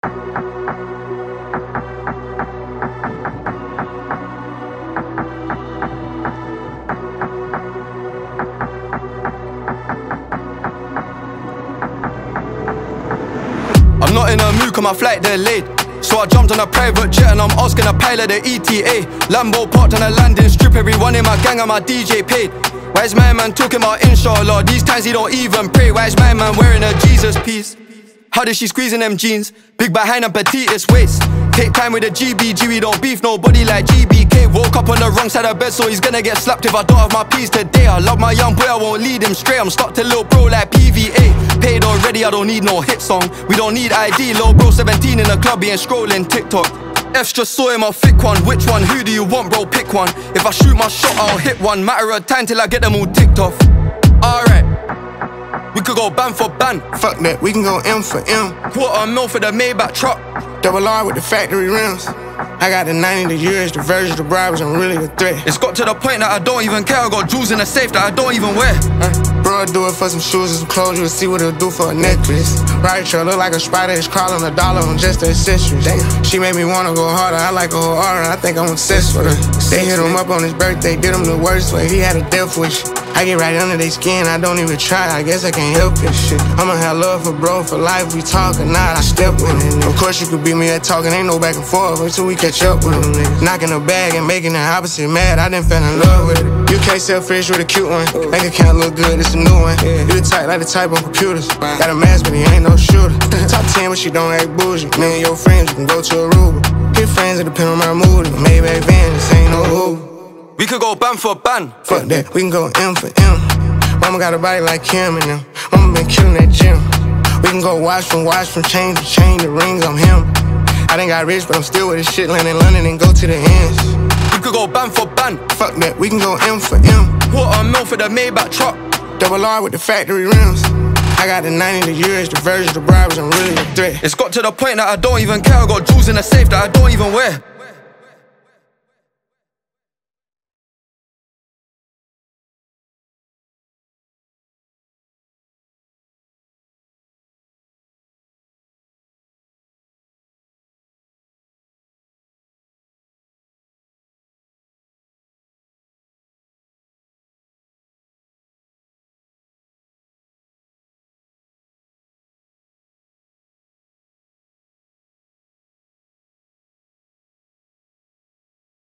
I'm not in a mood cause my flight delayed, so I jumped on a private jet and I'm asking a pilot the ETA. Lambo parked on a landing strip, everyone in my gang and my DJ paid. Why is my man talking about inshallah? These times he don't even pray. Why is my man wearing a Jesus piece? How did she squeeze in them jeans? Big behind and petitest waist. Take time with the GBG, we don't beef nobody like GBK. Woke up on the wrong side of bed, so he's gonna get slapped if I don't have my peas today. I love my young boy, I won't lead him straight. I'm stuck to lil' bro like PVA. Paid already, I don't need no hit song. We don't need ID, lil' bro 17 in the club, he ain't scrolling TikTok. F's just saw him, I'll thick one. Which one? Who do you want, bro? Pick one. If I shoot my shot, I'll hit one. Matter of time till I get them all ticked off. Alright, we could go ban for ban. Fuck that, we can go M for M. $250,000 for the Maybach truck. Double R with the factory rims. I got the 90, the years, the versions, the bribes, I'm really a threat. It's got to the point that I don't even care. I got jewels in the safe that I don't even wear. Bro, I do it for some shoes and some clothes. You'll see what it'll do for a necklace. Right, sure, look like a spider. It's crawling $1 on just the accessories. She made me wanna go harder. I like a whole aura. I think I'm obsessed with her. They hit him up on his birthday, did him the worst way. He had a death wish. I get right under their skin, I don't even try. I guess I can't help it. Shit, I'ma have love for bro for life. We talk or not, I step with it. Of course you could beat me at talking, ain't no back and forth until we catch up with them niggas. Knocking the bag and making the opposite mad. I done fell in love with it. You can't sell fish with a cute one. Bank account look good, it's a new one. You the type like the type on computers. Got a mask, but he ain't no shooter. Top 10, but she don't act bougie. Me and your friends, you can go to Aruba. Get friends, it depend on my mood. Maybach van, this ain't no Uber. We could go ban for ban. Fuck that, we can go M for M. Mama got a body like Kim and them. Mama been killing that gym. We can go watch from chain to chain, the rings on him. I done got rich, but I'm still with this shit, land in London and go to the ends. We could go ban for ban. Fuck that, we can go M for M. $250,000 for the Maybach truck. Double R with the factory rims. I got the 90, the years, the versions, the bribes, I'm really a threat. It's got to the point that I don't even care. I got jewels in the safe that I don't even wear.